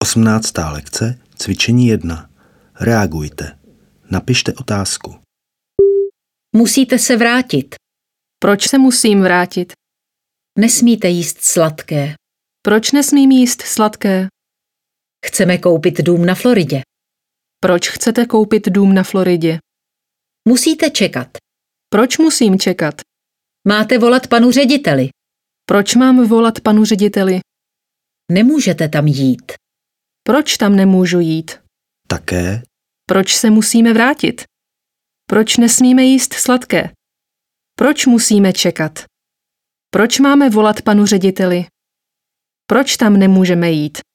18. lekce, cvičení 1. Reagujte. Napište otázku. Musíte se vrátit. Proč se musím vrátit? Nesmíte jíst sladké. Proč nesmím jíst sladké? Chceme koupit dům na Floridě. Proč chcete koupit dům na Floridě? Musíte čekat. Proč musím čekat? Máte volat panu řediteli. Proč mám volat panu řediteli? Nemůžete tam jít. Proč tam nemůžu jít? Také Proč se musíme vrátit? Proč nesmíme jíst sladké? Proč musíme čekat? Proč máme volat panu řediteli? Proč tam nemůžeme jít?